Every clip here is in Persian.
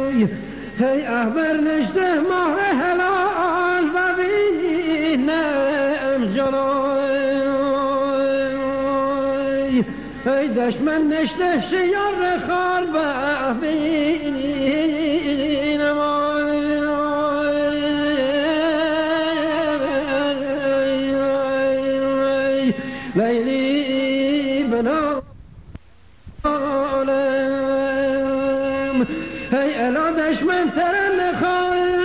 هی احبر نشته ماه هلال و بینم جلال هی دشمن نشته شیار خار و بینم لیلی بنا هی الا دشمن ترن خار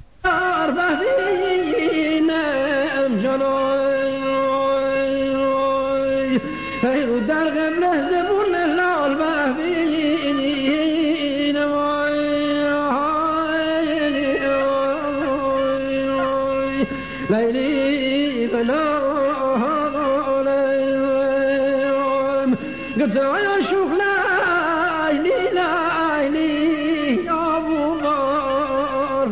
ببینم جلوی هی رو در قبله زبون لال ببینم لیلی بلالم قطعی شوخ لیلی لیلی ابو بار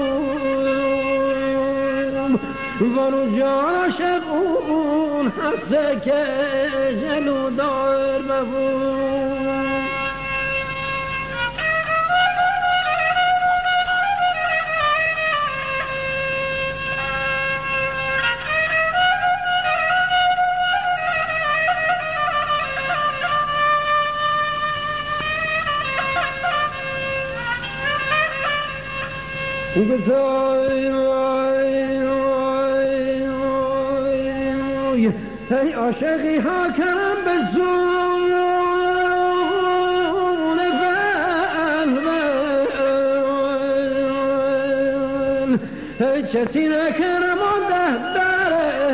ببوم ونو جان عاشق اون حسه که جلو دار ببوم هی عاشقی ها کرم به زون فلبل هی چتی نکرم و ده در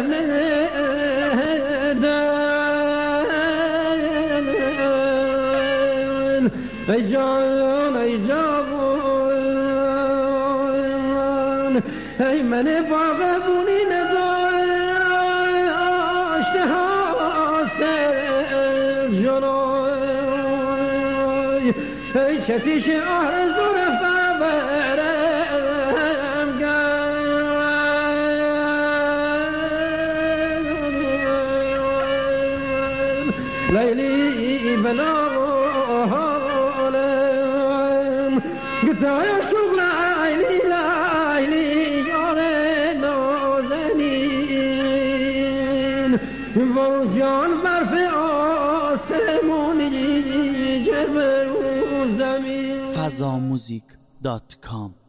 ندن ای جان ای جان هی من باغبونی نداشته حاصل جلوی هی چتیش آرزو رفت برم گل لیلی بلالم گتای شغل لیلی لیلی و جان برف آسمونی جبر زمین فضاموزیک.com